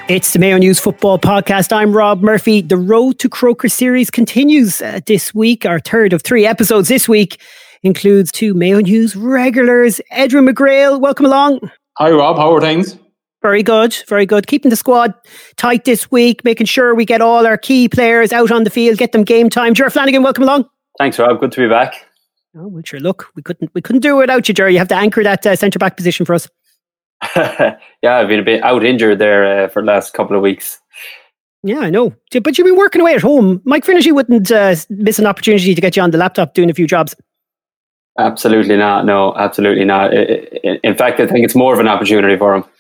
It's the Mayo News Football Podcast. I'm Rob Murphy. The Road to Croker series continues this week. Our third of 3 episodes this week includes 2 Mayo News regulars. Edwin McGrail, welcome along. Hi Rob, how are things? Very good, very good. Keeping the squad tight this week, making sure we get all our key players out on the field, get them game time. Ger Flanagan, welcome along. Thanks Rob, good to be back. Oh, well, sure, look, we couldn't do it without you, Ger. You have to anchor that centre-back position for us. Yeah, I've been a bit out injured there for the last couple of weeks. Yeah, I know. But you've been working away at home. Mike Finnerty wouldn't miss an opportunity to get you on the laptop doing a few jobs. Absolutely not. No, absolutely not. In fact, I think it's more of an opportunity for him.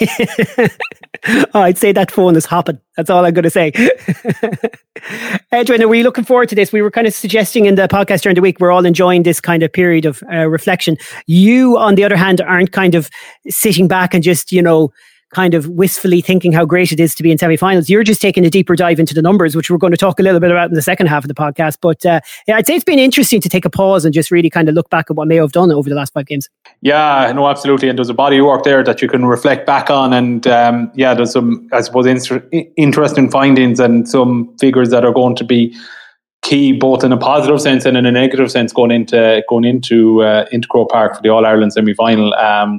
I'd say that phone is hopping. That's all I'm going to say. Edwin, are we looking forward to this? We were kind of suggesting in the podcast during the week, we're all enjoying this kind of period of reflection. You, on the other hand, aren't kind of sitting back and just, kind of wistfully thinking how great it is to be in semi-finals. You're just taking a deeper dive into the numbers, which we're going to talk a little bit about in the second half of the podcast. But I'd say it's been interesting to take a pause and just really kind of look back at what Mayo have done over the last 5 games. Yeah, no, absolutely. And there's a body of work there that you can reflect back on. And there's some, I suppose, interesting findings and some figures that are going to be key, both in a positive sense and in a negative sense, going into Croke Park for the All-Ireland semi-final.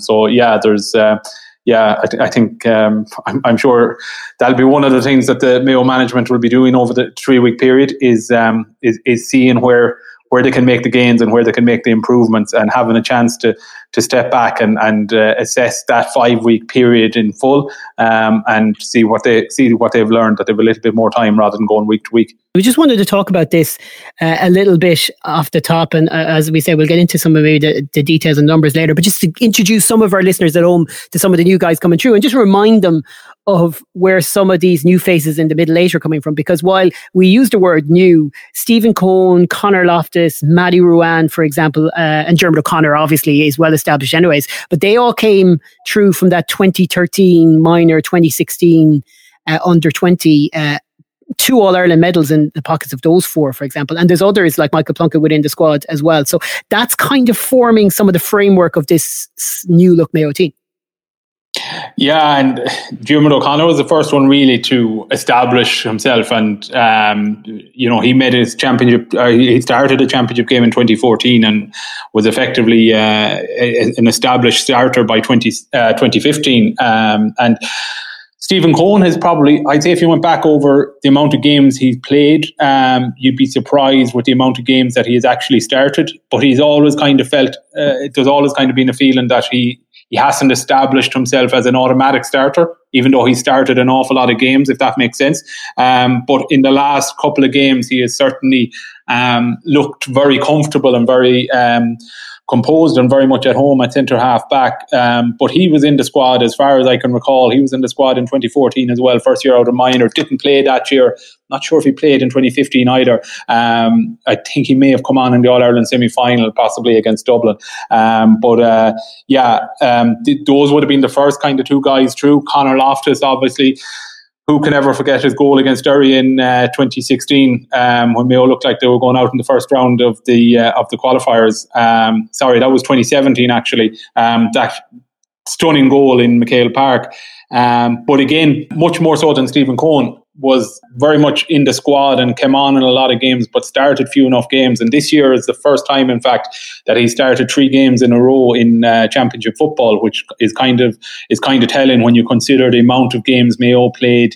I think I'm sure that'll be one of the things that the Mayo management will be doing over the 3-week period is seeing where they can make the gains and where they can make the improvements, and having a chance to step back and assess that 5-week period in full, and see what they've learned, that they've a little bit more time rather than going week to week. We just wanted to talk about this a little bit off the top, and as we say, we'll get into some of maybe the details and numbers later, but just to introduce some of our listeners at home to some of the new guys coming through and just remind them of where some of these new faces in the middle eight are coming from. Because while we use the word new, Stephen Coen, Conor Loftus, Matty Ruane, for example, and Dermot O'Connor obviously is well established anyways, but they all came through from that 2013 minor, 2016 under 20 2 All-Ireland medals in the pockets of those 4, for example. And there's others like Michael Plunkett within the squad as well. So that's kind of forming some of the framework of this new look Mayo team. Yeah, and Dermot O'Connor was the first one really to establish himself, and he made his championship. He started a championship game in 2014 and was effectively an established starter by 2015. And Stephen Coen has probably, I'd say, if you went back over the amount of games he's played, you'd be surprised with the amount of games that he has actually started. But he's always kind of felt, there's always kind of been a feeling that he hasn't established himself as an automatic starter, even though he started an awful lot of games, if that makes sense. But in the last couple of games, he has certainly looked very comfortable and very composed and very much at home at centre half back. But he was in the squad, as far as I can recall. He was in the squad in 2014 as well, first year out of minor. Didn't play that year. Not sure if he played in 2015 either. I think he may have come on in the All-Ireland semi-final, possibly against Dublin. Those would have been the first kind of 2 guys through. Conor Loftus, obviously. Who can ever forget his goal against Derry in 2016 when Mayo looked like they were going out in the first round of the qualifiers? That was 2017 actually. That stunning goal in McHale Park. But again, much more so than Stephen Coen, was very much in the squad and came on in a lot of games, but started few enough games. And this year is the first time, in fact, that he started 3 games in a row in championship football, which is kind of telling when you consider the amount of games Mayo played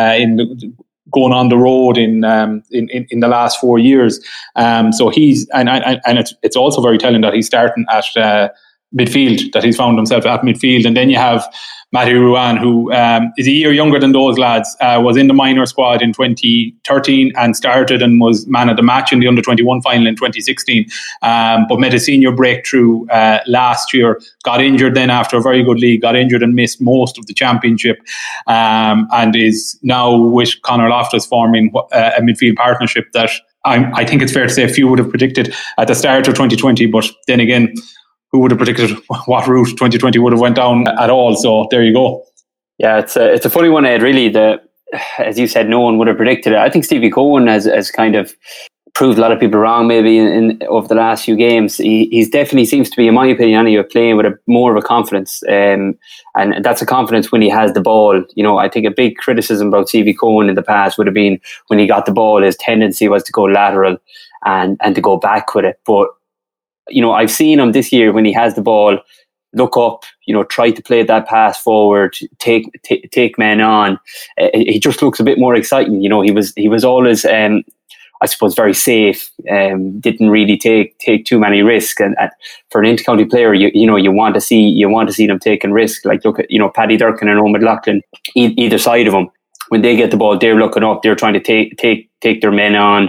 going on the road in the last 4 years. So he's and it's also very telling that he's starting at midfield, that he's found himself at midfield. And then you have Matty Ruane, who is a year younger than those lads, was in the minor squad in 2013 and started and was man of the match in the under-21 final in 2016, but made a senior breakthrough last year, got injured then after a very good league, got injured and missed most of the championship, and is now with Conor Loftus forming a midfield partnership that I think it's fair to say few would have predicted at the start of 2020, but then again, who would have predicted what route 2020 would have went down at all? So there you go. Yeah, it's a funny one, Ed. Really, as you said, no one would have predicted it. I think Stevie Coen has kind of proved a lot of people wrong maybe in over the last few games. He's definitely seems to be, in my opinion, anyway, playing with more of a confidence, and that's a confidence when he has the ball. I think a big criticism about Stevie Cohen in the past would have been when he got the ball, his tendency was to go lateral and to go back with it. But I've seen him this year when he has the ball, look up, try to play that pass forward, take men on. He just looks a bit more exciting. He was always, I suppose, very safe. Didn't really take too many risks. And for an intercounty player, you want to see them taking risks. Like look at Paddy Durcan and Owen McLaughlin, either side of him. When they get the ball, they're looking up. They're trying to take their men on.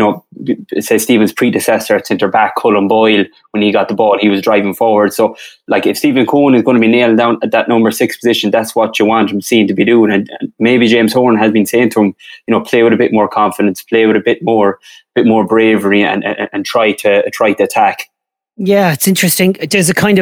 Say Stephen's predecessor at centre back, Colin Boyle, when he got the ball, he was driving forward. So, like, if Stephen Cohen is going to be nailed down at that number 6 position, that's what you want him seen to be doing. And maybe James Horan has been saying to him, play with a bit more confidence, play with a bit more bravery, and try to attack. Yeah, it's interesting. There's a kind of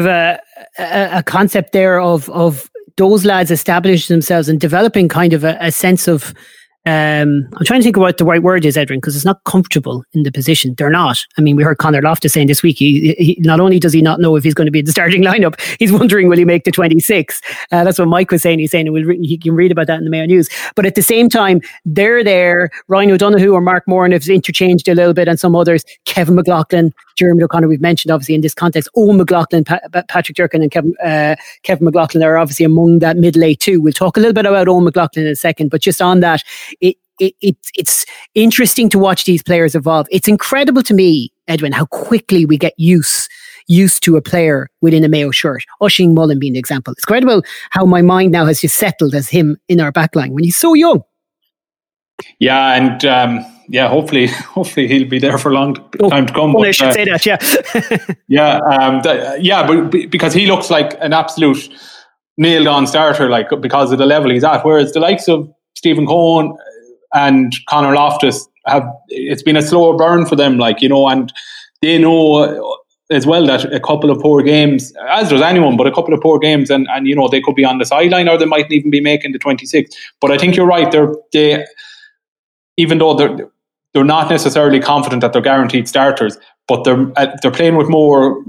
a concept there of those lads establishing themselves and developing kind of a sense of, I'm trying to think of what the right word is, Edwin, because it's not comfortable in the position. They're not. I mean, we heard Conor Loftus saying this week, he not only does he not know if he's going to be in the starting lineup, he's wondering will he make the 26. That's what Mike was saying. He's saying he can read about that in the Mayo News. But at the same time, they're there. Ryan O'Donoghue or Mark Moran have interchanged a little bit, and some others. Kevin McLaughlin, Jeremy O'Connor, we've mentioned obviously in this context. Owen McLaughlin, Patrick Durcan and Kevin McLaughlin are obviously among that middle eight too. We'll talk a little bit about Owen McLaughlin in a second, but just on that, it's interesting to watch these players evolve. It's incredible to me, Edwin, how quickly we get used to a player within a Mayo shirt. Oisin Mullen being an example. It's incredible how my mind now has just settled as him in our backline when he's so young. Yeah, and hopefully he'll be there for a long time to come. I should say that, yeah. But because he looks like an absolute nailed-on starter, like because of the level he's at. Whereas the likes of Stephen Cohen and Conor Loftus it's been a slower burn for them, and they know as well that a couple of poor games, as does anyone, but a couple of poor games and they could be on the sideline or they mightn't even be making the 26. But I think you're right. They even though they're not necessarily confident that they're guaranteed starters, but they're playing with more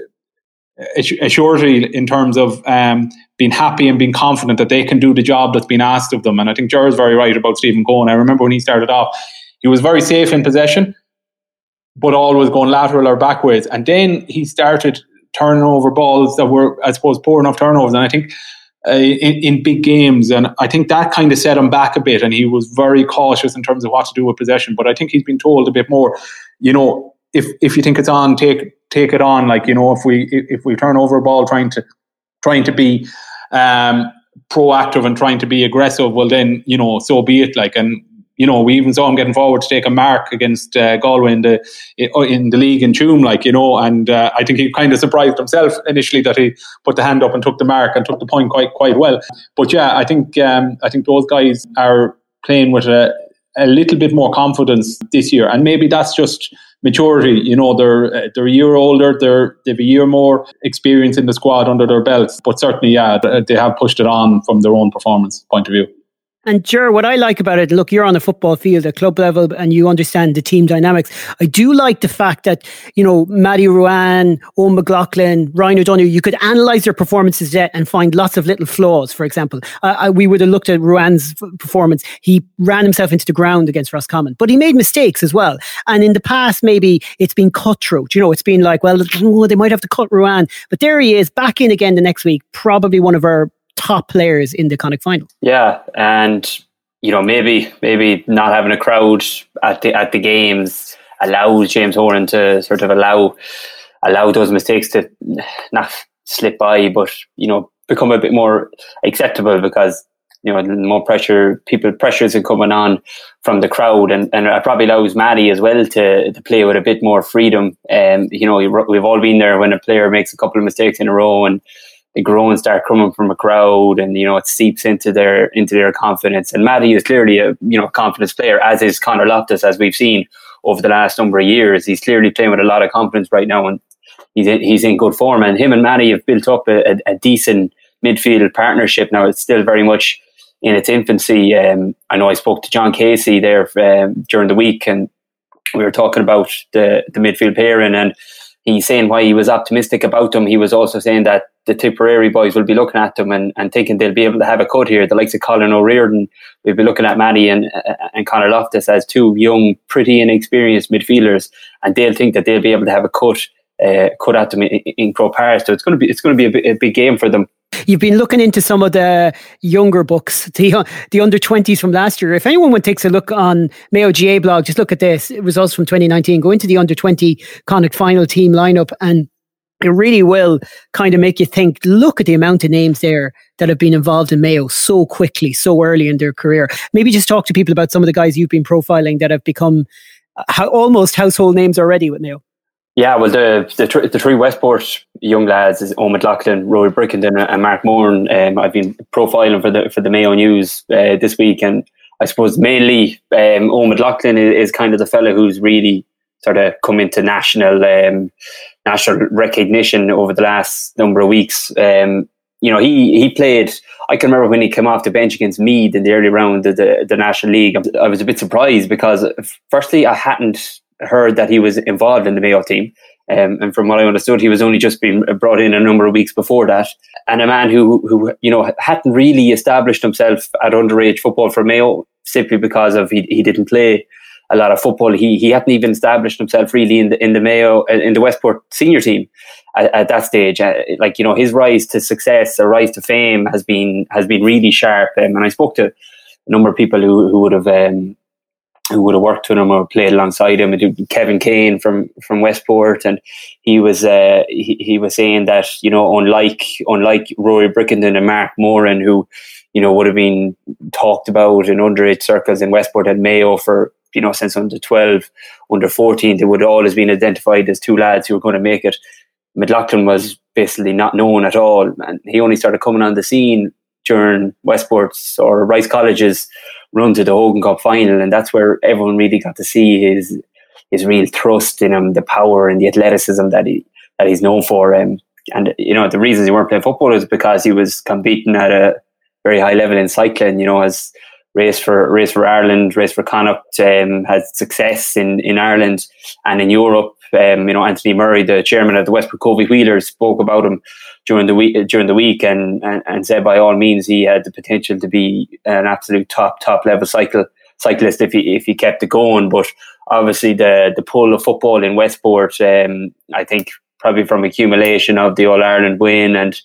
a surety in terms of being happy and being confident that they can do the job that's been asked of them. And I think Ger's very right about Stephen Cohen. I remember when he started off, he was very safe in possession, but always going lateral or backwards. And then he started turning over balls that were, I suppose, poor enough turnovers. And I think in big games, and I think that kind of set him back a bit. And he was very cautious in terms of what to do with possession. But I think he's been told a bit more, if you think it's on, take it on. If we turn over a ball trying to be proactive and trying to be aggressive, well then so be it. We even saw him getting forward to take a mark against Galway in the league in Tuam, and I think he kind of surprised himself initially that he put the hand up and took the mark and took the point quite well. But yeah, I think those guys are playing with a little bit more confidence this year, and maybe that's just maturity. They're a year older, they've a year more experience in the squad under their belts, but certainly they have pushed it on from their own performance point of view. And Ger, what I like about it, look, you're on a football field at club level and you understand the team dynamics. I do like the fact that, Matty Ruane, Owen McLaughlin, Ryan O'Donoghue, you could analyse their performances yet and find lots of little flaws. For example, we would have looked at Ruane's performance. He ran himself into the ground against Roscommon, but he made mistakes as well. And in the past, maybe it's been cutthroat. It's been like, well, they might have to cut Ruane. But there he is, back in again the next week, probably one of our top players in the Connacht final. Yeah, and maybe not having a crowd at the games allows James Horan to sort of allow those mistakes to not slip by, but become a bit more acceptable because more pressures are coming on from the crowd, and it probably allows Matty as well to play with a bit more freedom. We've all been there when a player makes a couple of mistakes in a row and the groans start coming from a crowd, and it seeps into their confidence. And Matty is clearly a confidence player, as is Conor Loftus, as we've seen over the last number of years. He's clearly playing with a lot of confidence right now, and he's in good form. And him and Matty have built up a decent midfield partnership now. It's still very much in its infancy. I know I spoke to John Casey there during the week, and we were talking about the midfield pairing, and he's saying why he was optimistic about them. He was also saying that the Tipperary boys will be looking at them and thinking they'll be able to have a cut here. The likes of Colin O'Riordan, we'll be looking at Matty and Conor Loftus as two young, pretty inexperienced midfielders, and they'll think that they'll be able to have a cut at them in Croke Park. So it's going to be a big game for them. You've been looking into some of the younger books, the under-20s from last year. If anyone takes a look on Mayo GA blog, just look at this. Results from 2019. Go into the under-20 Connacht final team lineup, and it really will kind of make you think, look at the amount of names there that have been involved in Mayo so quickly, so early in their career. Maybe just talk to people about some of the guys you've been profiling that have become almost household names already with Mayo. Yeah, well, the three Westport young lads is Eoin McLaughlin, Rory Brickenden and Mark Moran. I've been profiling for the Mayo News this week, and I suppose mainly Eoin McLaughlin is kind of the fella who's really sort of come into national recognition over the last number of weeks. He played. I can remember when he came off the bench against Meath in the early round of the National League. I was a bit surprised because, firstly, I hadn't heard that he was involved in the Mayo team, and from what I understood, he was only just been brought in a number of weeks before that, and a man who hadn't really established himself at underage football for Mayo simply because of he didn't play a lot of football. He hadn't even established himself really in the Mayo in the Westport senior team at that stage. His rise to success, a rise to fame has been really sharp, and I spoke to a number of people who would have worked with him or played alongside him. Kevin Kane from Westport, and he was saying that unlike Rory Brickenden and Mark Moran, who would have been talked about in underage circles in Westport and Mayo for since under 12, under 14, they would have always been identified as two lads who were going to make it. McLaughlin was basically not known at all, and he only started coming on the scene during Westport's or Rice College's run to the Hogan Cup final, and that's where everyone really got to see his real thrust in him, the power and the athleticism that he's known for. And the reasons he weren't playing football is because he was competing at a very high level in cycling. Has race for Ireland, race for Connacht, had success in Ireland and in Europe. Anthony Murray, the chairman of the Westport Covey Wheelers, spoke about him during the week and said by all means he had the potential to be an absolute top level cyclist if he kept it going. But obviously the pull of football in Westport, I think probably from accumulation of the All Ireland win and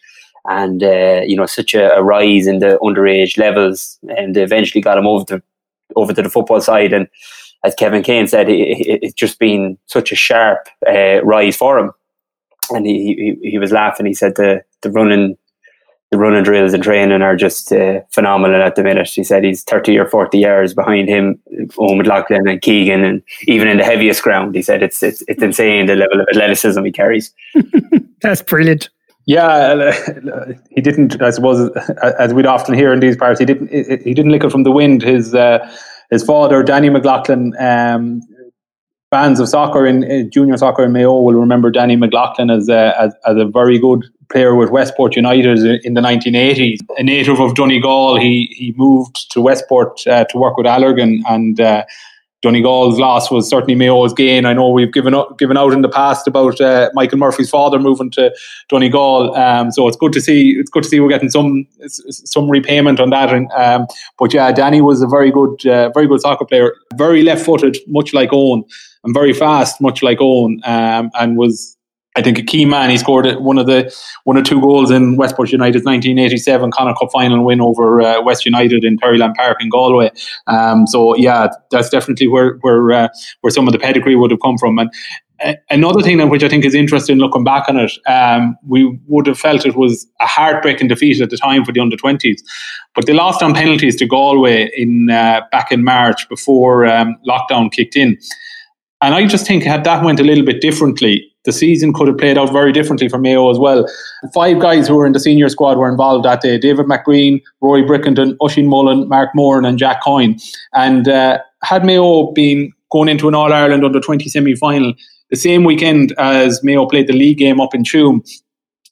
such a rise in the underage levels, and they eventually got him over to the football side. And as Kevin Kane said, it's just been such a sharp rise for him. And he was laughing. He said the running drills and training are just phenomenal at the minute. He said he's 30 or 40 years behind him, Eoin McLaughlin and Keegan, and even in the heaviest ground, he said it's insane the level of athleticism he carries. That's brilliant. Yeah, he didn't. I suppose, as we'd often hear in these parts, he didn't lick it from the wind. His father, Danny McLaughlin. Fans of soccer in junior soccer in Mayo will remember Danny McLaughlin as a very good player with Westport United in the 1980s. A native of Donegal, he moved to Westport to work with Allergan, and Donegal's loss was certainly Mayo's gain. I know we've given out in the past about Michael Murphy's father moving to Donegal, so it's good to see. It's good to see we're getting some repayment on that. But yeah, Danny was a very good soccer player, very left-footed, much like Eoin, and very fast, much like Eoin, and was, I think, a key man. He scored one or two goals in Westport United's 1987 Connacht Cup final win over West United in Terryland Park in Galway. So yeah, that's definitely where some of the pedigree would have come from. And another thing which I think is interesting looking back on it, we would have felt it was a heartbreaking defeat at the time for the under-20s, but they lost on penalties to Galway back in March before lockdown kicked in. And I just think had that went a little bit differently, the season could have played out very differently for Mayo as well. 5 guys who were in the senior squad were involved that day: David McGreen, Rory Brickenden, Oisin Mullen, Mark Moran and Jack Coyne. And had Mayo been going into an All-Ireland under-20 semi-final the same weekend as Mayo played the league game up in Tuam,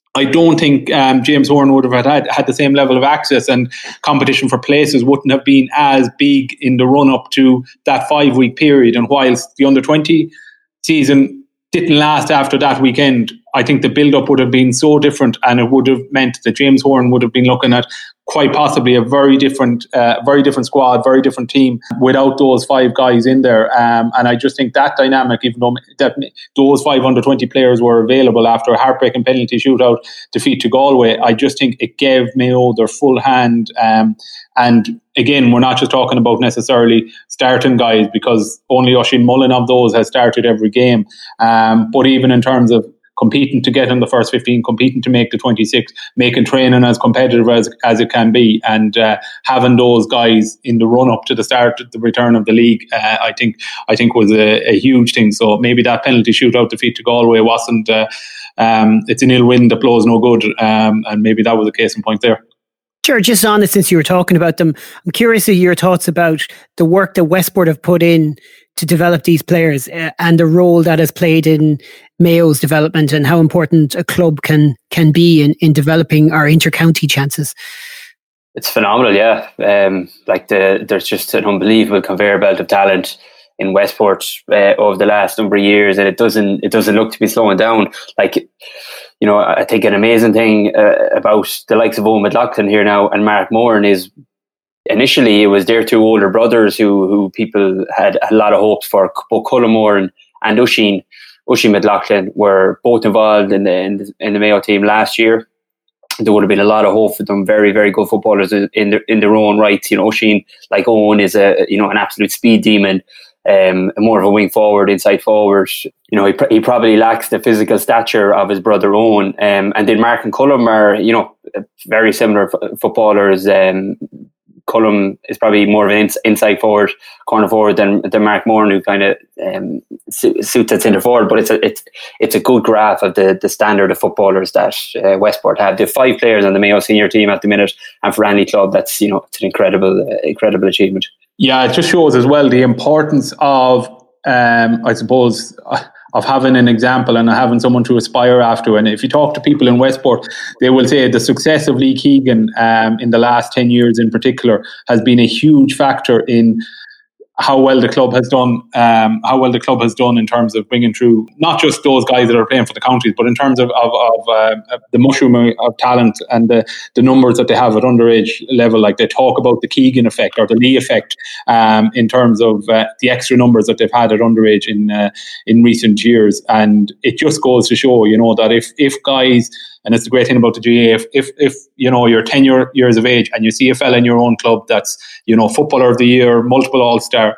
I don't think James Horan would have had the same level of access, and competition for places wouldn't have been as big in the run-up to that 5-week period. And whilst the under-20 season didn't last after that weekend, I think the build-up would have been so different, and it would have meant that James Horan would have been looking at quite possibly a very different squad, very different team without those 5 guys in there. And I just think that dynamic, even though those 5 under-20 players were available after a heartbreaking penalty shootout defeat to Galway, I just think it gave Mayo their full hand. And again, we're not just talking about necessarily starting guys, because only Oisín Mullen of those has started every game. But even in terms of competing to get in the first 15, competing to make the 26, making training as competitive as it can be, and having those guys in the run-up to the return of the league, I think was a huge thing. So maybe that penalty shootout defeat to Galway wasn't, it's an ill wind that blows no good, and maybe that was a case in point there. Sure, just on it, since you were talking about them, I'm curious of your thoughts about the work that Westport have put in to develop these players, and the role that has played in Mayo's development, and how important a club can be in developing our inter-county chances. It's phenomenal, yeah. There's just an unbelievable conveyor belt of talent in Westport over the last number of years, and it doesn't look to be slowing down. I think an amazing thing about the likes of Owen McLaughlin here now and Mark Moran is, initially it was their 2 older brothers who people had a lot of hopes for. Both Colm Moran and Oisín McLaughlin were both involved in the Mayo team last year. There would have been a lot of hope for them. Very, very good footballers in their own right. Oisín, like Owen, is an absolute speed demon. More of a wing forward, inside forward. He probably lacks the physical stature of his brother Owen. And then Mark and Colm are, very similar footballers. Colm is probably more of an inside forward, corner forward than Mark Moran, who kind of suits at centre forward. But it's a good graph of the standard of footballers that Westport have. They have 5 players on the Mayo senior team at the minute, and for any club, that's it's an incredible achievement. Yeah, it just shows as well the importance of, I suppose, of having an example and having someone to aspire after. And if you talk to people in Westport, they will say the success of Lee Keegan in the last 10 years in particular has been a huge factor in how well the club has done in terms of bringing through not just those guys that are playing for the counties, but in terms of the mushroom of talent and the numbers that they have at underage level. Like, they talk about the Keegan effect or the Lee effect in terms of the extra numbers that they've had at underage in recent years. And it just goes to show, that if guys, and it's the great thing about the GAA, if you're 10 years of age and you see a fella in your own club that's, footballer of the year, multiple all-star,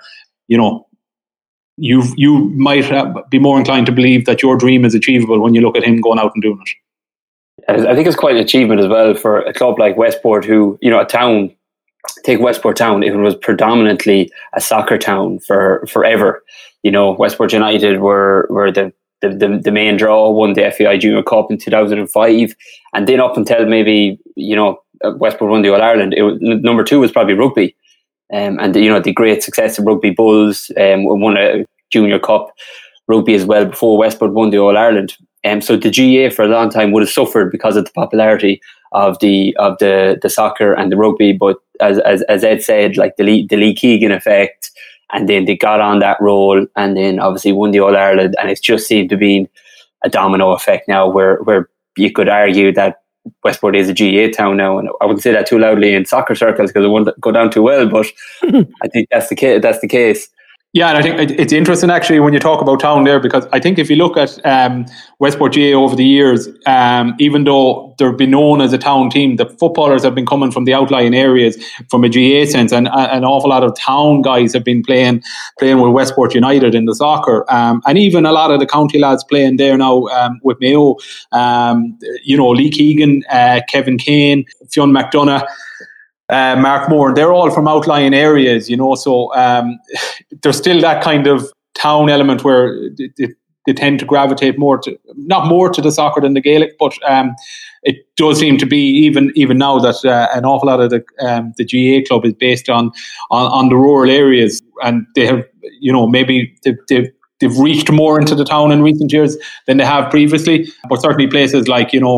you might be more inclined to believe that your dream is achievable when you look at him going out and doing it. I think it's quite an achievement as well for a club like Westport, who, a town, take Westport Town, it was predominantly a soccer town forever. Westport United were the main draw, won the FAI Junior Cup in 2005, and then up until maybe Westport won the All-Ireland, number 2 was probably rugby, and the great success of Rugby Bulls, won a Junior Cup rugby as well before Westport won the All-Ireland. So the GAA for a long time would have suffered because of the popularity of the soccer and the rugby, but as Ed said, like the Lee Keegan effect. And then they got on that role, and then obviously won the All-Ireland, and it's just seemed to be a domino effect now, where you could argue that Westport is a GAA town now, and I wouldn't say that too loudly in soccer circles because it won't go down too well, but I think that's the case. Yeah, and I think it's interesting actually when you talk about town there, because I think if you look at Westport GAA over the years, even though they've been known as a town team, the footballers have been coming from the outlying areas from a GAA sense, and an awful lot of town guys have been playing with Westport United in the soccer, and even a lot of the county lads playing there now with Mayo. Lee Keegan, Kevin Kane, Fionn McDonough, Mark Moore, they're all from outlying areas, so there's still that kind of town element where they tend to gravitate not more to the soccer than the Gaelic, but it does seem to be even now that an awful lot of the GAA club is based on the rural areas, and they have, maybe they've reached more into the town in recent years than they have previously, but certainly places like,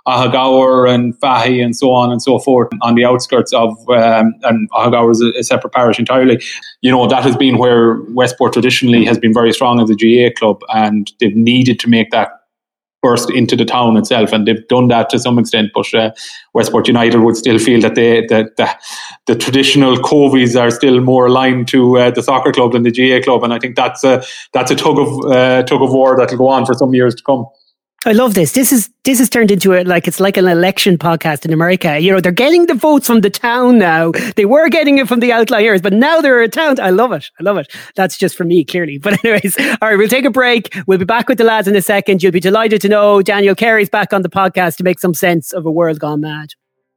Ahagaur and Fahy and so on and so forth on the outskirts of, and Ahagaur is a separate parish entirely. That has been where Westport traditionally has been very strong as a GAA club, and they've needed to make that burst into the town itself, and they've done that to some extent. But Westport United would still feel that the traditional Covies are still more aligned to the soccer club than the GAA club, and I think that's a tug of war that'll go on for some years to come. I love this. This is turned into it's like an election podcast in America. They're getting the votes from the town now. They were getting it from the outliers, but now they're a town. I love it. That's just for me, clearly. But anyways, all right, we'll take a break. We'll be back with the lads in a second. You'll be delighted to know Daniel Carey's back on the podcast to make some sense of a world gone mad.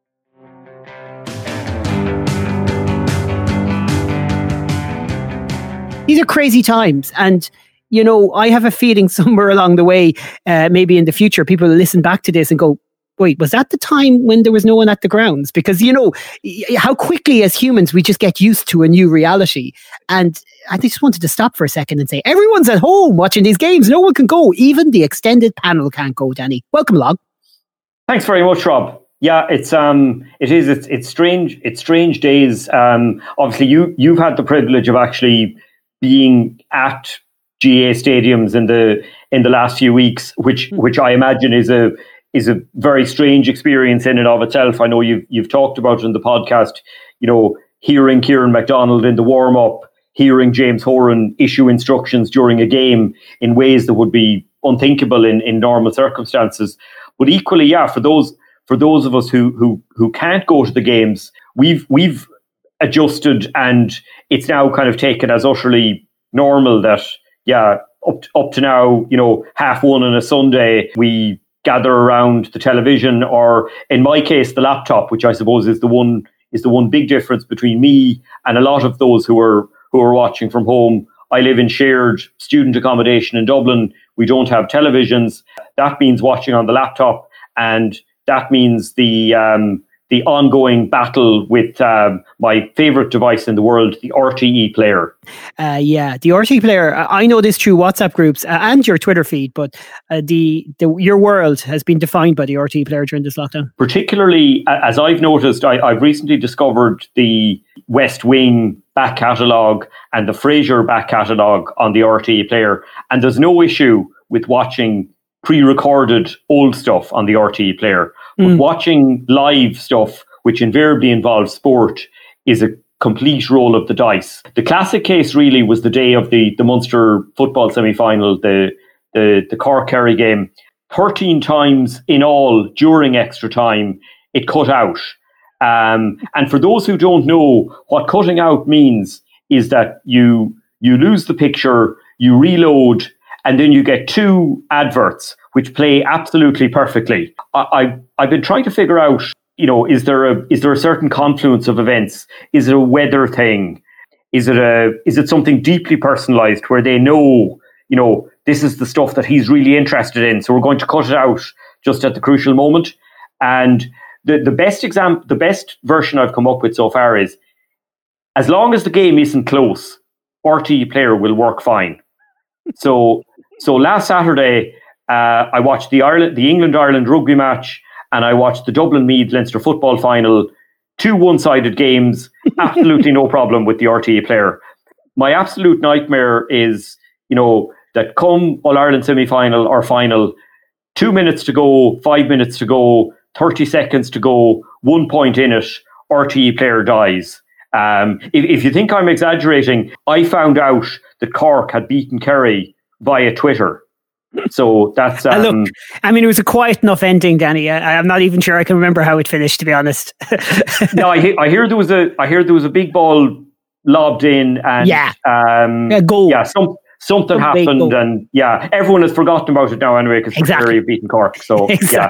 These are crazy times, and I have a feeling somewhere along the way, maybe in the future, people will listen back to this and go, wait, was that the time when there was no one at the grounds? Because, how quickly as humans we just get used to a new reality. And I just wanted to stop for a second and say, everyone's at home watching these games. No one can go. Even the extended panel can't go, Danny. Welcome along. Thanks very much, Rob. Yeah, it's strange. It's strange days. Obviously, you've had the privilege of actually being at GAA stadiums in the last few weeks, which I imagine is a very strange experience in and of itself. I know you've talked about it in the podcast. Hearing Kieran MacDonald in the warm up, hearing James Horan issue instructions during a game in ways that would be unthinkable in normal circumstances. But equally, yeah, for those of us who can't go to the games, we've adjusted, and it's now kind of taken as utterly normal that. Yeah, up to now, 1:30 on a Sunday, we gather around the television, or in my case, the laptop, which I suppose is the one big difference between me and a lot of those who are watching from home. I live in shared student accommodation in Dublin. We don't have televisions. That means watching on the laptop, and that means the ongoing battle with my favourite device in the world, the RTE player. The RTE player. I know this through WhatsApp groups and your Twitter feed, but your world has been defined by the RTE player during this lockdown. Particularly, as I've noticed, I've recently discovered the West Wing back catalogue and the Frasier back catalogue on the RTE player, and there's no issue with watching pre-recorded old stuff on the RTE player. But watching live stuff, which invariably involves sport, is a complete roll of the dice. The classic case really was the day of the Munster football semi-final, the Cork Kerry game. 13 times in all during extra time, it cut out. And for those who don't know, what cutting out means is that you lose the picture, you reload, and then you get two adverts which play absolutely perfectly. I've been trying to figure out, is there a certain confluence of events? Is it a weather thing? Is it something deeply personalized where they know, this is the stuff that he's really interested in, so we're going to cut it out just at the crucial moment? And the best version I've come up with so far is, as long as the game isn't close, RTE player will work fine. So last Saturday, I watched the England-Ireland rugby match, and I watched the Dublin Meath Leinster football final. 2 one-sided games, absolutely no problem with the RTE player. My absolute nightmare is, that come All-Ireland semi-final or final, 2 minutes to go, 5 minutes to go, 30 seconds to go, 1 point in it, RTE player dies. If you think I'm exaggerating, I found out that Cork had beaten Kerry via Twitter. So that's look, it was a quiet enough ending, Danny. I'm not even sure I can remember how it finished, to be honest. No, I hear there was a big ball lobbed in, and a goal. Yeah, something happened, and everyone has forgotten about it now anyway because Kerry have beaten Cork. So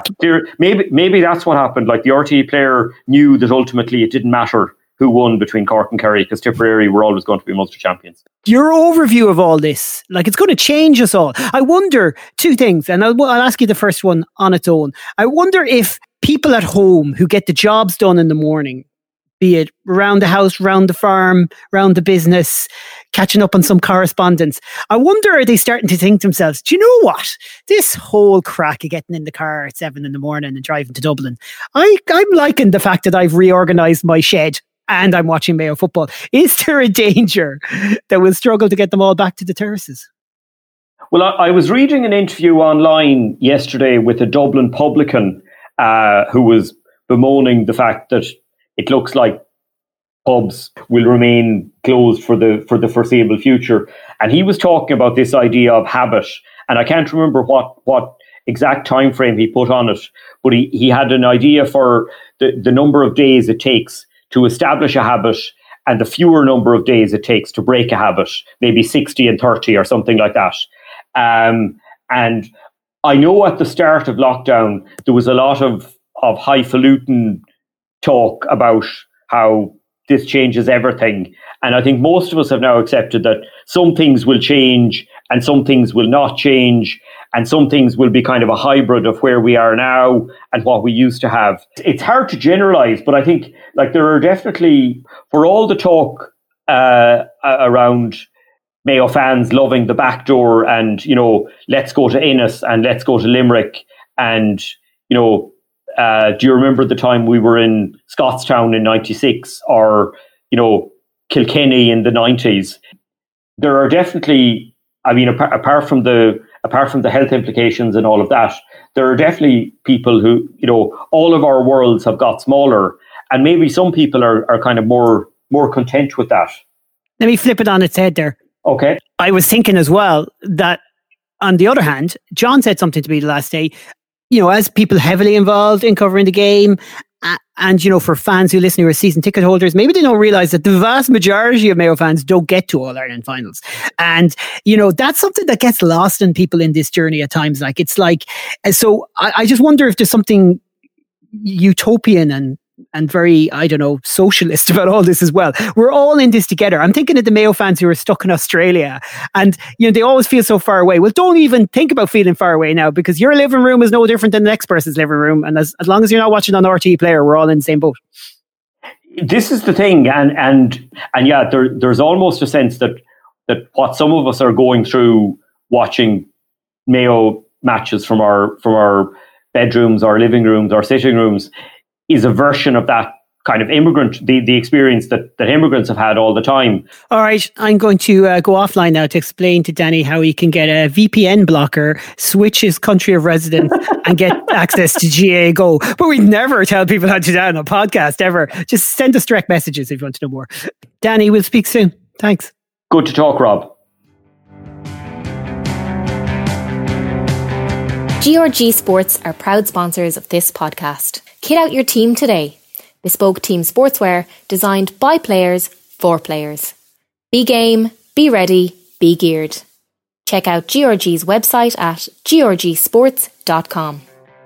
maybe that's what happened. Like, the RTE player knew that ultimately it didn't matter who won between Cork and Kerry, because Tipperary were always going to be Munster champions. Your overview of all this, it's going to change us all. I wonder 2 things, and I'll ask you the first one on its own. I wonder if people at home who get the jobs done in the morning, be it around the house, around the farm, around the business, catching up on some correspondence. I wonder, are they starting to think to themselves, do you know what? This whole crack of getting in the car at 7 a.m. and driving to Dublin, I'm liking the fact that I've reorganised my shed and I'm watching Mayo football. Is there a danger that we'll struggle to get them all back to the terraces? Well, I was reading an interview online yesterday with a Dublin publican who was bemoaning the fact that it looks like pubs will remain closed for the foreseeable future. And he was talking about this idea of habit. And I can't remember what exact time frame he put on it, but he had an idea for the number of days it takes to establish a habit and the fewer number of days it takes to break a habit, maybe 60 and 30 or something like that. And I know at the start of lockdown, there was a lot of highfalutin talk about how this changes everything. And I think most of us have now accepted that some things will change and some things will not change. And some things will be kind of a hybrid of where we are now and what we used to have. It's hard to generalize, but I think like there are definitely, for all the talk around Mayo fans loving the back door and, you know, let's go to Ennis and let's go to Limerick. And, you know, do you remember the time we were in Scottstown in 96 or, you know, Kilkenny in the 90s? There are definitely, I mean, apart from the health implications and all of that, there are definitely people who, you know, all of our worlds have got smaller, and maybe some people are kind of more content with that. Let me flip it on its head there. Okay. I was thinking as well that, on the other hand, John said something to me the last day, you know, as people heavily involved in covering the game, and, you know, for fans who listen who are season ticket holders, maybe they don't realise that the vast majority of Mayo fans don't get to All-Ireland finals. And, you know, that's something that gets lost in people in this journey at times. Like, it's like, so I just wonder if there's something utopian and very, I don't know, socialist about all this as well. We're all in this together. I'm thinking of the Mayo fans who are stuck in Australia and, you know, they always feel so far away. Well, don't even think about feeling far away now, because your living room is no different than the next person's living room. And as long as you're not watching on RTE Player, we're all in the same boat. This is the thing. And yeah, there's almost a sense that what some of us are going through watching Mayo matches from our bedrooms, our living rooms, our sitting rooms, is a version of that kind of immigrant, the experience that immigrants have had all the time. All right, I'm going to go offline now to explain to Danny how he can get a VPN blocker, switch his country of residence and get access to GAA Go. But we'd never tell people how to do that on a podcast ever. Just send us direct messages if you want to know more. Danny, we'll speak soon. Thanks. Good to talk, Rob. GRG Sports are proud sponsors of this podcast. Kit out your team today. Bespoke team sportswear designed by players for players. Be game, be ready, be geared. Check out GRG's website at grgsports.com.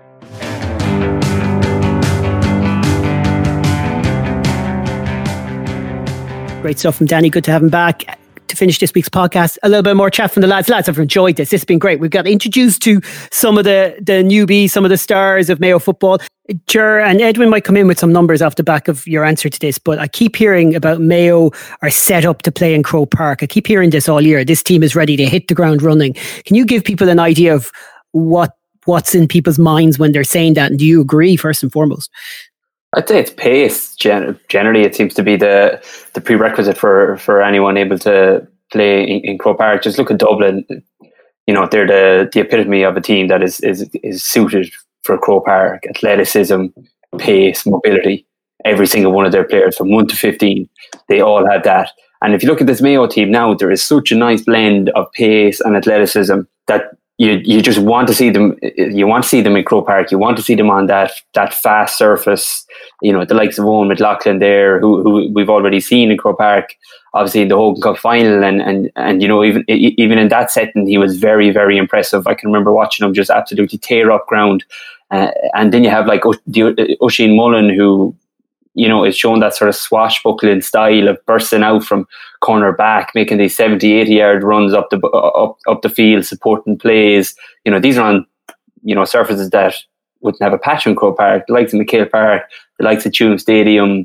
Great stuff from Danny. Good to have him back. To finish this week's podcast, a little bit more chat from the lads. Lads, I've enjoyed this. It's been great. We've got introduced to some of the newbies, some of the stars of Mayo football. Ger and Edwin might come in with some numbers off the back of your answer to this, but I keep hearing about Mayo are set up to play in Croke Park. I keep hearing this all year. This team is ready to hit the ground running. Can you give people an idea of what's in people's minds when they're saying that? And do you agree, first and foremost? I'd say it's pace. Generally, it seems to be the prerequisite for anyone able to play in Croke Park. Just look at Dublin. You know, they're the epitome of a team that is suited for Croke Park. Athleticism, pace, mobility. Every single one of their players, from 1 to 15, they all have that. And if you look at this Mayo team now, there is such a nice blend of pace and athleticism that you just want to see them. You want to see them in Croke Park. You want to see them on that fast surface. You know, the likes of Owen McLaughlin there, who we've already seen in Croke Park, obviously in the Hogan Cup final, and you know, even in that setting, he was very, very impressive. I can remember watching him just absolutely tear up ground. And then you have like Oisin Mullen, who, you know, is showing that sort of swashbuckling style of bursting out from corner back, making these 70, 80 yard runs up the field, supporting plays. You know, these are on, you know, surfaces that wouldn't have a patch in Croke Park, the likes of McHale Park, the likes of Tuam Stadium,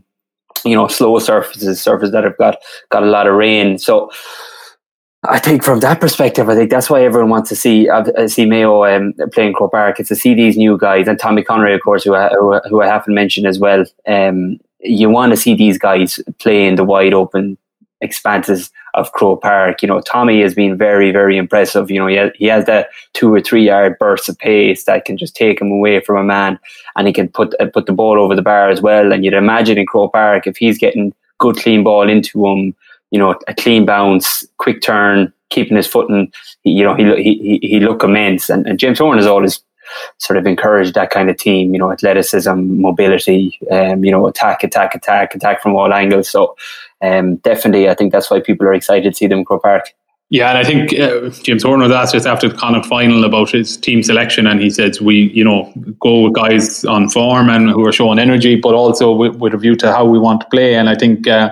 slow surfaces that have got a lot of rain. So I think from that perspective, I think that's why everyone wants to see Mayo playing Croke Park. It's to see these new guys, and Tommy Connery, of course, who I haven't mentioned as well. You want to see these guys play in the wide open expanses of Croke Park. Tommy has been very, very impressive. He has that 2 or 3 yard bursts of pace that can just take him away from a man, and he can put the ball over the bar as well. And you'd imagine in Croke Park, if he's getting good clean ball into him, a clean bounce, quick turn, keeping his footing, he look immense. And James Horan has always sort of encouraged that kind of team, athleticism, mobility, attack from all angles. So definitely, I think that's why people are excited to see them in Croke Park. Yeah, and I think James Horan was asked just after the Connacht final about his team selection, and he said we, go with guys on form and who are showing energy, but also with a view to how we want to play. And I think, that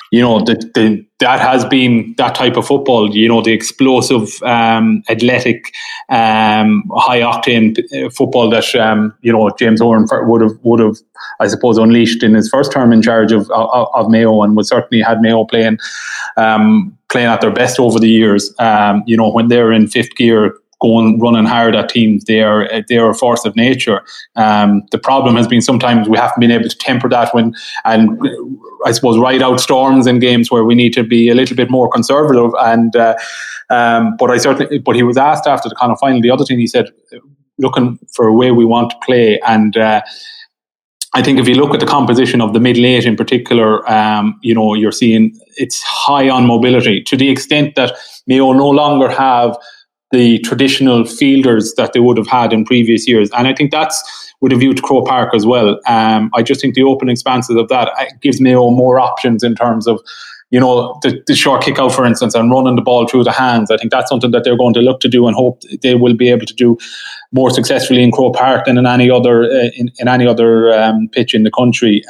has been that type of football, the explosive, athletic, high octane football that James Horan would have, I suppose, unleashed in his first term in charge of Mayo, and would certainly had Mayo playing at their best over the years. When they're in fifth gear, running hard at teams, they are a force of nature. The problem has been sometimes we haven't been able to temper that and I suppose ride out storms in games where we need to be a little bit more conservative. And but he was asked after the kind of final, the other thing he said, looking for a way we want to play. And I think if you look at the composition of the middle eight in particular, you're seeing it's high on mobility to the extent that Mayo no longer have the traditional fielders that they would have had in previous years. And I think that's with a view to Croke Park as well. I just think the open expanses of that gives Mayo more options in terms of, the short kick out, for instance, and running the ball through the hands. I think that's something that they're going to look to do and hope they will be able to do more successfully in Croke Park than in any other pitch in the country.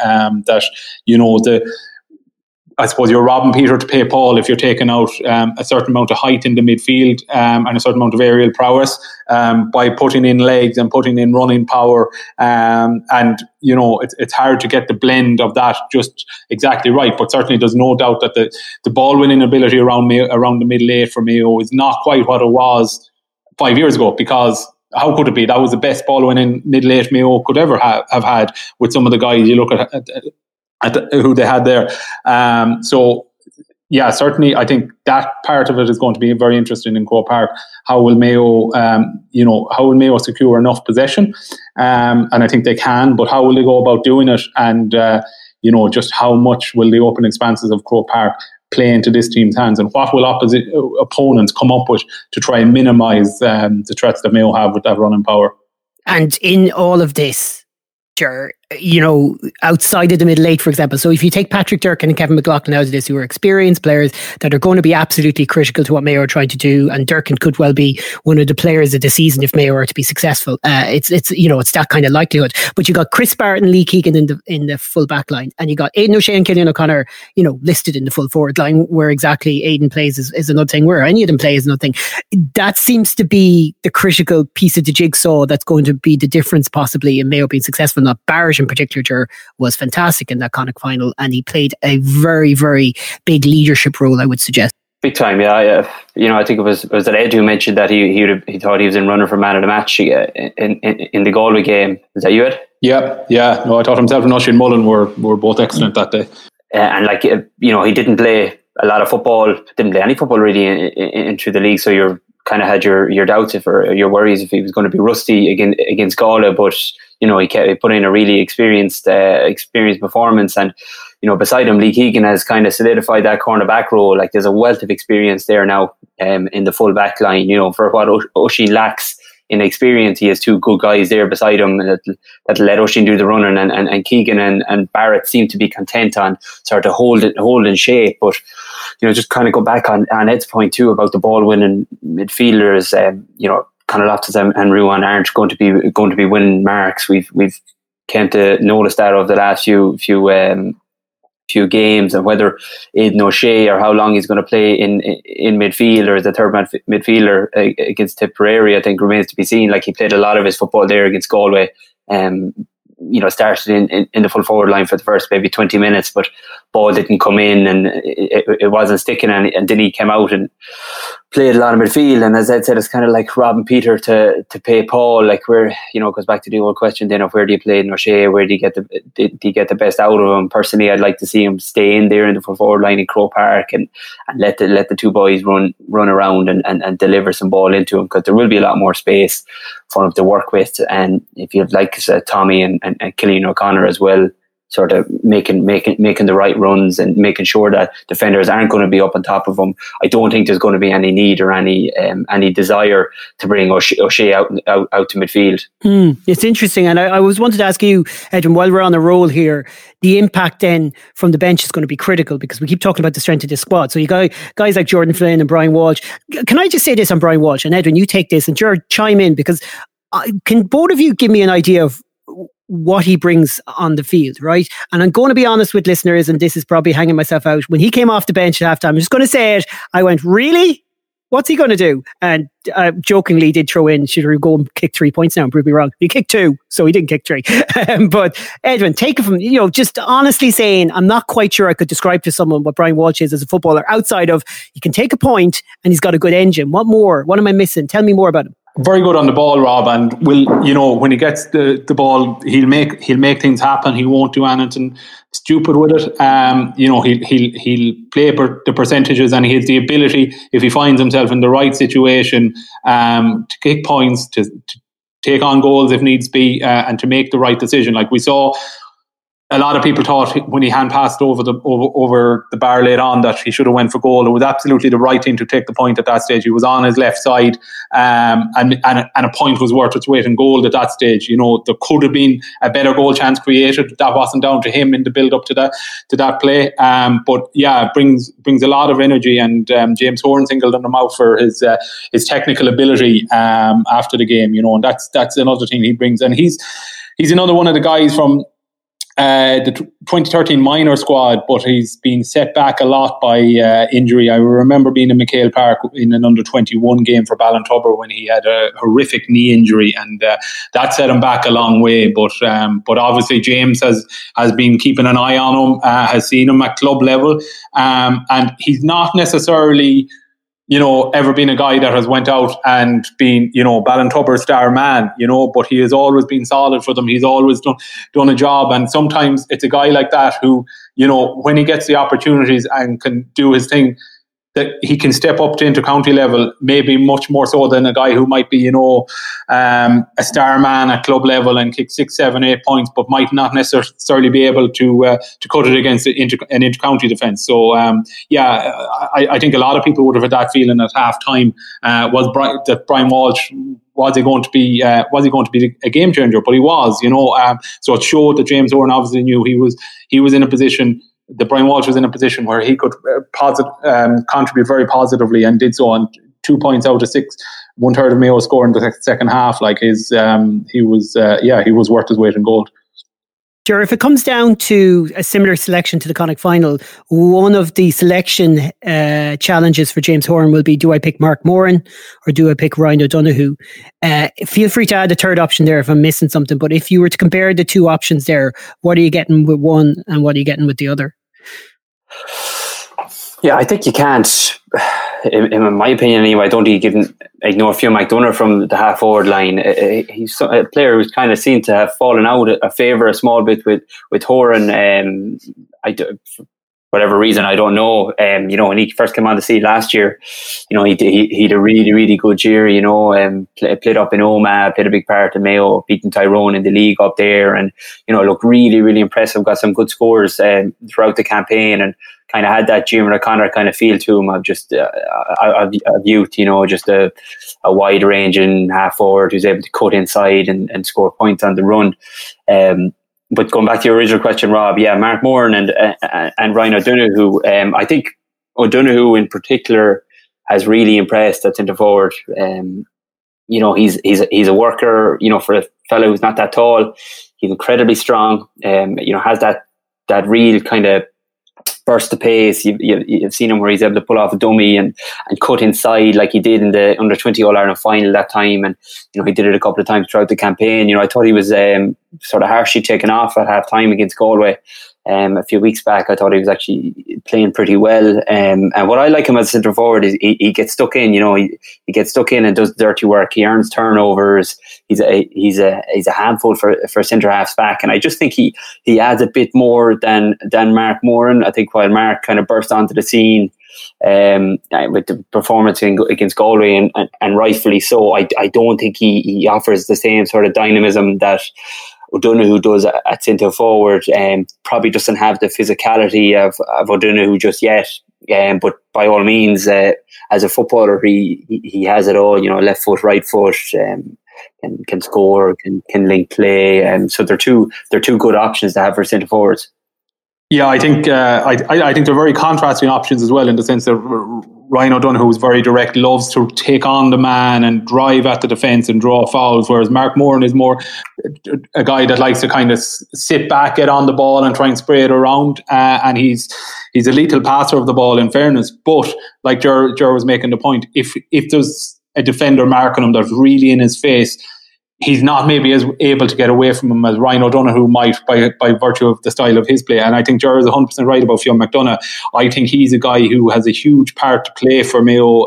I suppose you're robbing Peter to pay Paul if you're taking out a certain amount of height in the midfield and a certain amount of aerial prowess by putting in legs and putting in running power. It's hard to get the blend of that just exactly right. But certainly there's no doubt that the ball winning ability around the middle eight for Mayo is not quite what it was 5 years ago, because how could it be? That was the best ball winning middle eight Mayo could ever have had with some of the guys you look at who they had there. Certainly I think that part of it is going to be very interesting in Croke Park. How will Mayo secure enough possession? And I think they can, but how will they go about doing it? And just how much will the open expanses of Croke Park play into this team's hands, and what will opposite opponents come up with to try and minimise the threats that Mayo have with that running power? And in all of this, outside of the middle eight, for example. So if you take Patrick Durcan and Kevin McLaughlin out of this, who are experienced players that are going to be absolutely critical to what Mayo are trying to do, and Durcan could well be one of the players of the season if Mayo are to be successful. It's that kind of likelihood. But you got Chris Barrett and Lee Keegan in the full back line, and you got Aidan O'Shea and Cillian O'Connor, listed in the full forward line. Where exactly Aidan plays is another thing. Where any of them play is another thing. That seems to be the critical piece of the jigsaw that's going to be the difference possibly in Mayo being successful. Not Barrett in particular was fantastic in that Connacht final, and he played a very, very big leadership role, I would suggest. Big time, yeah. I think it was that Ed who mentioned that he thought he was in runner for man of the match in the Galway game. Is that you, Ed? Yeah. No, I thought himself and Oisin Mullen were both excellent that day. And he didn't play a lot of football, didn't play any football really in through the league. So you're kind of had your doubts or your worries if he was going to be rusty against Galway, but he put in a really experienced performance, and beside him, Lee Keegan has kind of solidified that cornerback role. Like, there's a wealth of experience there now in the full back line. For what Oisin lacks in experience, he has two good guys there beside him that let Oisin do the running, and Keegan and Barrett seem to be content on sort of hold in shape. But just kind of go back on Ed's point too about the ball winning midfielders. Conor Loftus and Ruan aren't going to be winning marks. We've came to notice that over the last few games, and whether Aidan O'Shea or how long he's going to play in midfield or as a third midfielder against Tipperary, I think remains to be seen. Like, he played a lot of his football there against Galway, started in the full forward line for the first maybe 20 minutes, but ball didn't come in and it wasn't sticking, and then he came out and played a lot of midfield. And as Ed said, it's kind of like robbing Peter to pay Paul. Like, where, it goes back to the old question then of where do you play in O'Shea, where do you get the best out of him? Personally, I'd like to see him stay in there in the full forward line in Croke Park and let the two boys run around and deliver some ball into him, because there will be a lot more space for him to work with. And if you'd like Tommy and Cillian O'Connor as well, sort of making the right runs and making sure that defenders aren't going to be up on top of them, I don't think there's going to be any need or any desire to bring O'Shea out to midfield. It's interesting, and I was wanted to ask you, Edwin, while we're on the roll here, the impact then from the bench is going to be critical, because we keep talking about the strength of this squad. So you got guys like Jordan Flynn and Brian Walsh. Can I just say this on Brian Walsh, and Edwin, you take this, and Jared, chime in, because can both of you give me an idea of what he brings on the field, right? And I'm going to be honest with listeners, and this is probably hanging myself out. When he came off the bench at halftime, I'm just going to say it, I went, really? What's he going to do? And jokingly did throw in, should we go and kick 3 points now and prove me wrong? He kicked 2, so he didn't kick 3. But Edwin, take it from, just honestly saying, I'm not quite sure I could describe to someone what Brian Walsh is as a footballer, outside of he can take a point and he's got a good engine. What more? What am I missing? Tell me more about him. Very good on the ball, Rob, and when he gets the ball, he'll make things happen. He won't do anything stupid with it. He'll play the percentages, and he has the ability, if he finds himself in the right situation, to kick points, to take on goals if needs be, and to make the right decision. Like we saw, a lot of people thought when he hand passed over the bar late on that he should have went for goal. It was absolutely the right thing to take the point at that stage. He was on his left side, and a point was worth its weight in gold at that stage. There could have been a better goal chance created. That wasn't down to him in the build up to that play. But yeah, it brings a lot of energy. And James Horan singled him out for his technical ability after the game. And that's another thing he brings. And he's another one of the guys from the 2013 minor squad, but he's been set back a lot by injury. I remember being in McHale Park in an under-21 game for Ballintubber when he had a horrific knee injury, and that set him back a long way. But obviously James has been keeping an eye on him, has seen him at club level, and he's not necessarily ever been a guy that has went out and been, Ballintubber star man, but he has always been solid for them. He's always done a job. And sometimes it's a guy like that who, when he gets the opportunities and can do his thing, that he can step up to inter-county level, maybe much more so than a guy who might be, a star man at club level and kick 6, 7, 8 points, but might not necessarily be able to cut it against an inter-county defence. So, I think a lot of people would have had that feeling at half time. That Brian Walsh, was he going to be a game changer? But he was, so it showed that James Horan obviously knew he was in a position. That Brian Walsh was in a position where he could contribute very positively, and did so. And 2 points out of 6, 1/3 of Mayo score in the second half. Like he was worth his weight in gold. Sure, if it comes down to a similar selection to the Connacht final, one of the selection challenges for James Horan will be: do I pick Mark Moran or do I pick Ryan O'Donoghue? Feel free to add a third option there if I'm missing something. But if you were to compare the two options there, what are you getting with one and what are you getting with the other? Yeah, I think you can't, in my opinion anyway, I don't think you can ignore Fionn McDonough from the half-forward line. He's a player who's kind of seen to have fallen out of favour a small bit with Horan. For whatever reason, I don't know. When he first came on the scene last year, he had a really, really good year, played up in Omagh, played a big part in Mayo, beating Tyrone in the league up there, and, looked really, really impressive, got some good scores throughout the campaign, and kind of had that Jim O'Connor kind of feel to him of just of youth, just a wide ranging half forward who's able to cut inside and score points on the run. But going back to your original question, Rob, yeah, Mark Moran and Ryan O'Donoghue. I think O'Donoghue in particular has really impressed at centre forward. He's a worker. For a fellow who's not that tall, he's incredibly strong. Has that real kind of burst of pace. You've seen him where he's able to pull off a dummy and cut inside like he did in the under-20 All-Ireland final that time, and he did it a couple of times throughout the campaign. I thought he was sort of harshly taken off at half time against Galway a few weeks back. I thought he was actually playing pretty well, and what I like him as a centre forward is he gets stuck in. He gets stuck in and does dirty work. He earns turnovers. He's a handful for centre halves back, and I just think he adds a bit more than Mark Moran. I think while Mark kind of burst onto the scene with the performance against Galway, and rightfully so, I don't think he offers the same sort of dynamism that O'Donoghue does at centre forward. Probably doesn't have the physicality of O'Donoghue just yet. But by all means, as a footballer, he has it all. Left foot, right foot, can score, can link play. So they're two good options to have for centre forwards. Yeah, I think I think they're very contrasting options as well, in the sense that Ryan O'Donoghue is very direct, loves to take on the man and drive at the defence and draw fouls, whereas Mark Moran is more a guy that likes to kind of sit back, get on the ball and try and spray it around, and he's a lethal passer of the ball, in fairness. But like Ger was making the point, if there's a defender marking him that's really in his face, he's not maybe as able to get away from him as Ryan O'Donoghue might by virtue of the style of his play. And I think Ger is 100% right about Fionn McDonagh. I think he's a guy who has a huge part to play for Mayo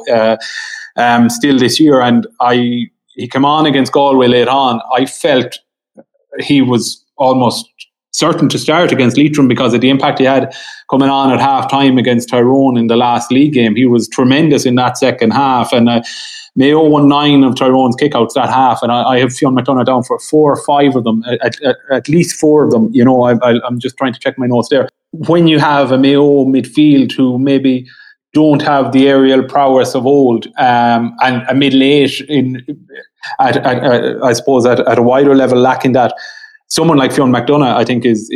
still this year. And he came on against Galway late on. I felt he was almost certain to start against Leitrim because of the impact he had coming on at half time against Tyrone in the last league game. He was tremendous in that second half, and Mayo won 9 of Tyrone's kickouts that half, and I have Fionn McDonagh down for 4 or 5 of them, at least 4 of them. I'm just trying to check my notes there. When you have a Mayo midfield who maybe don't have the aerial prowess of old, and a middle eight I suppose at a wider level lacking that, someone like Fionn McDonagh, I think is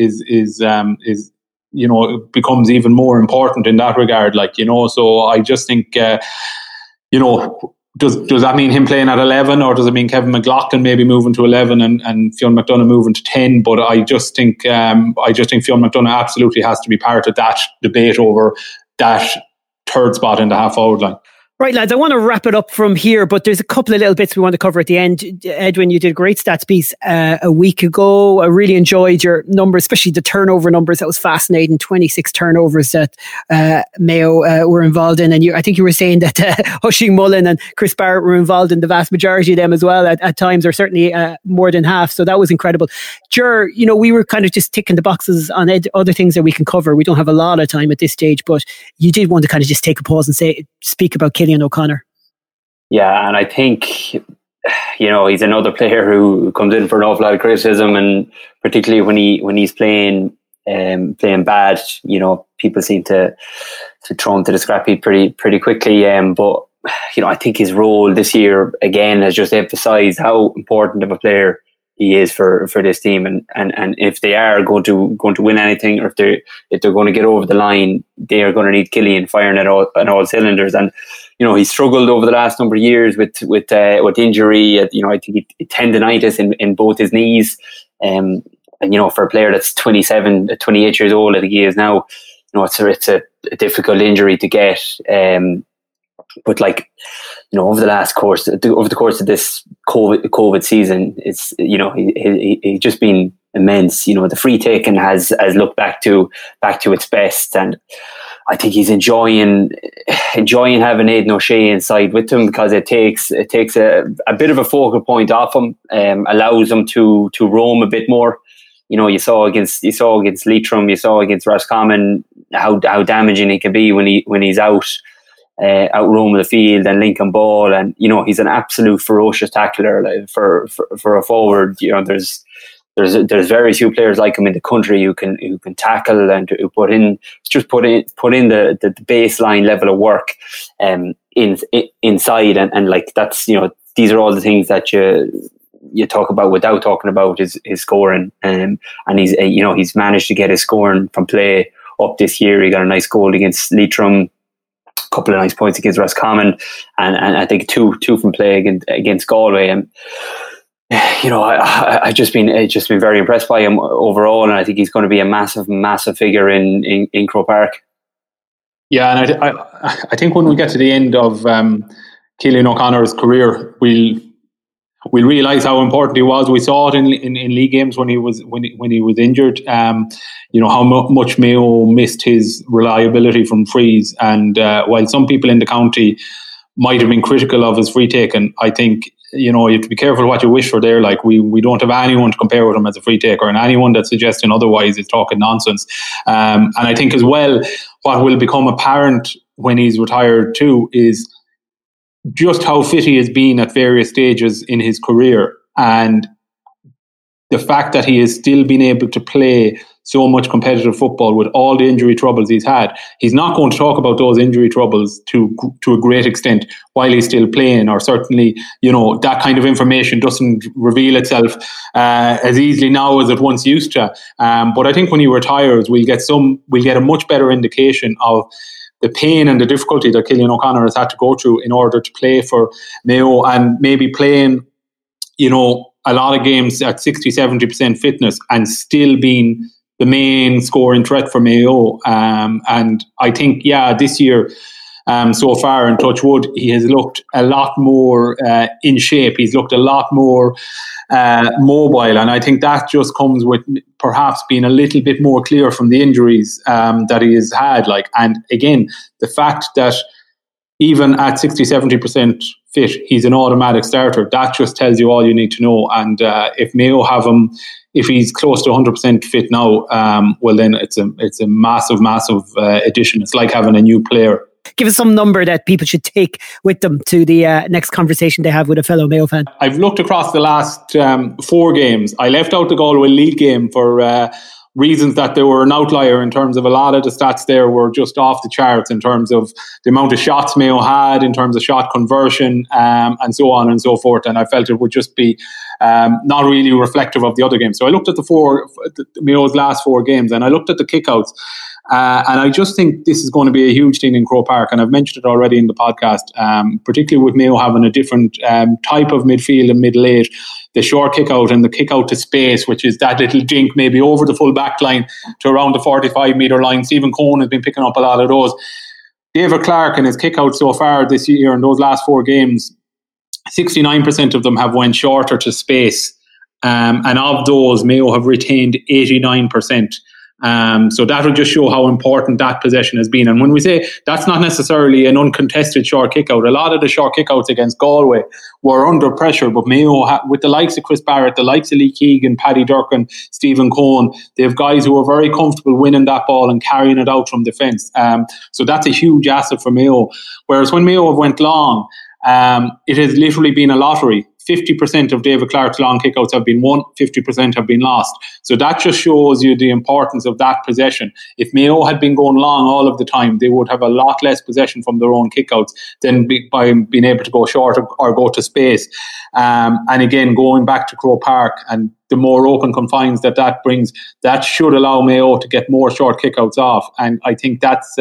becomes even more important in that regard. So I just think Does that mean him playing at 11, or does it mean Kevin McLaughlin maybe moving to 11 and Fionn McDonagh moving to 10? But I just think Fionn McDonagh absolutely has to be part of that debate over that third spot in the half forward line. Right, lads, I want to wrap it up from here, but there's a couple of little bits we want to cover at the end. Edwin, you did a great stats piece a week ago. I really enjoyed your numbers, especially the turnover numbers. That was fascinating. 26 turnovers that Mayo were involved in. And I think you were saying that Oisin Mullen and Chris Barrett were involved in the vast majority of them as well at times, or certainly more than half. So that was incredible. Ger, we were kind of just ticking the boxes on other things that we can cover. We don't have a lot of time at this stage, but you did want to kind of just take a pause and speak about Killian O'Connor. Yeah, and I think he's another player who comes in for an awful lot of criticism, and particularly when he's playing bad, people seem to throw him to the scrap heap pretty quickly. But I think his role this year again has just emphasised how important of a player he is for this team, and if they are going to win anything, or if they're going to get over the line, they are going to need Killian firing at all cylinders. And he struggled over the last number of years with injury. I think he tendonitis in both his knees. And for a player that's 28 years old, I think he is now, it's a difficult injury to get. But over the course of this COVID season, it's he's just been immense. The free taking has looked back to its best, and I think he's enjoying having Aidan O'Shea inside with him, because it takes a bit of a focal point off him, allows him to roam a bit more. You saw against Leitrim, you saw against Roscommon how damaging he can be when he's out roaming the field and linking ball, and he's an absolute ferocious tackler for a forward. There's very few players like him in the country who can tackle and who put in the baseline level of work inside, and that's these are all the things that you talk about without talking about his scoring, and he's managed to get his scoring from play up this year. He got a nice goal against Leitrim, couple of nice points against Roscommon, and I think two from play against Galway. And I've just been very impressed by him overall, and I think he's going to be a massive figure in Croke Park. Yeah, and I think when we get to the end of Cillian O'Connor's career, we'll realise how important he was. We saw it in league games when he was injured. How much Mayo missed his reliability from frees, and while some people in the county might have been critical of his free taking, I think you have to be careful what you wish for there. Like we don't have anyone to compare with him as a free taker, and anyone that's suggesting otherwise is talking nonsense. And I think as well, what will become apparent when he's retired too is just how fit he has been at various stages in his career, and the fact that he has still been able to play so much competitive football with all the injury troubles he's had. He's not going to talk about those injury troubles to a great extent while he's still playing, or certainly, that kind of information doesn't reveal itself as easily now as it once used to. But I think when he retires, we'll get a much better indication of the pain and the difficulty that Cillian O'Connor has had to go through in order to play for Mayo, and maybe playing, a lot of games at 60-70% fitness and still being the main scoring threat for Mayo. And I think, this year, so far in touch wood, he has looked a lot more in shape. He's looked a lot more mobile, and I think that just comes with perhaps being a little bit more clear from the injuries that he has had. And again, the fact that even at 60-70% fit, he's an automatic starter. That just tells you all you need to know. And if Mayo have him, if he's close to 100% fit now, well then it's a massive addition. It's like having a new player. Give us some number that people should take with them to the next conversation they have with a fellow Mayo fan. I've looked across the last 4 games. I left out the Galway League game for reasons that they were an outlier in terms of a lot of the stats there were just off the charts in terms of the amount of shots Mayo had, in terms of shot conversion, and so on and so forth. And I felt it would just be not really reflective of the other games. So I looked at Mayo's last 4 games, and I looked at the kickouts. And I just think this is going to be a huge thing in Croke Park, and I've mentioned it already in the podcast, particularly with Mayo having a different type of midfield and middle eight. The short kick out and the kick out to space, which is that little dink maybe over the full back line to around the 45 metre line. Stephen Cohen has been picking up a lot of those. David Clark and his kick out so far this year in those last 4 games, 69% of them have went shorter to space. And of those, Mayo have retained 89%. So that will just show how important that possession has been. And when we say that's not necessarily an uncontested short kick out, a lot of the short kick outs against Galway were under pressure, but Mayo, with the likes of Chris Barrett, the likes of Lee Keegan, Paddy Durkin, Stephen Cohen, they have guys who are very comfortable winning that ball and carrying it out from defence. So that's a huge asset for Mayo. Whereas when Mayo have went long, it has literally been a lottery. 50% of David Clark's long kickouts have been won, 50% have been lost. So that just shows you the importance of that possession. If Mayo had been going long all of the time, they would have a lot less possession from their own kickouts than by being able to go short or go to space. And again, going back to Croke Park and the more open confines that brings, that should allow Mayo to get more short kickouts off. And I think that's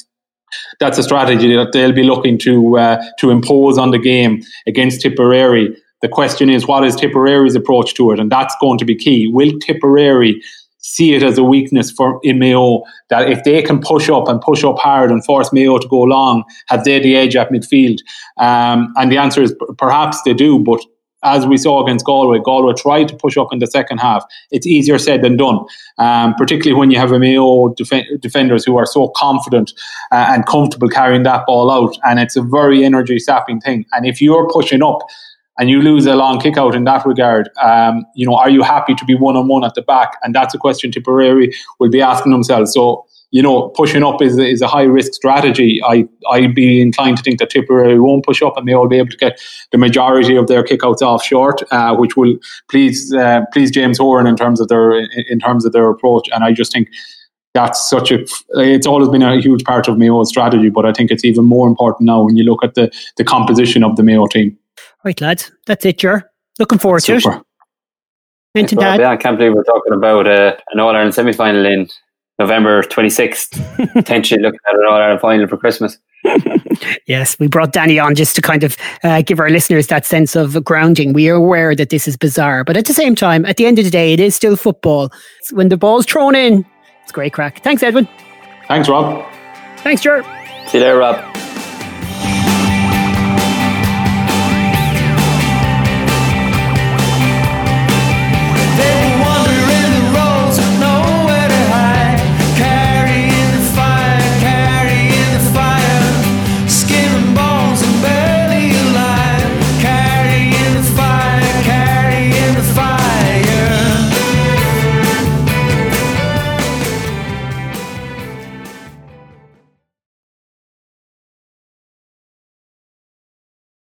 a strategy that they'll be looking to impose on the game against Tipperary. The question is, what is Tipperary's approach to it? And that's going to be key. Will Tipperary see it as a weakness in Mayo, that if they can push up hard and force Mayo to go long, have they the edge at midfield? And the answer is perhaps they do, but as we saw against Galway tried to push up in the second half. It's easier said than done, particularly when you have a Mayo defenders who are so confident and comfortable carrying that ball out, and it's a very energy-sapping thing. And if you're pushing up and you lose a long kick out in that regard, are you happy to be one-on-one at the back? And that's a question Tipperary will be asking themselves. So, pushing up is a high-risk strategy. I'd be inclined to think that Tipperary won't push up and they will be able to get the majority of their kickouts off short, which will please James Horan in terms of their approach. And I just think that's it's always been a huge part of Mayo's strategy, but I think it's even more important now when you look at the composition of the Mayo team. Right, lads, that's it, Ger. Looking forward to it. Yeah, I can't believe we're talking about an All-Ireland semi-final in November 26th, potentially looking at an All-Ireland final for Christmas. Yes, we brought Danny on just to kind of give our listeners that sense of grounding. We are aware that this is bizarre, but at the same time, at the end of the day, it is still football. When the ball's thrown in, it's great crack. Thanks, Edwin. Thanks, Rob. Thanks, Ger. See you later, Rob.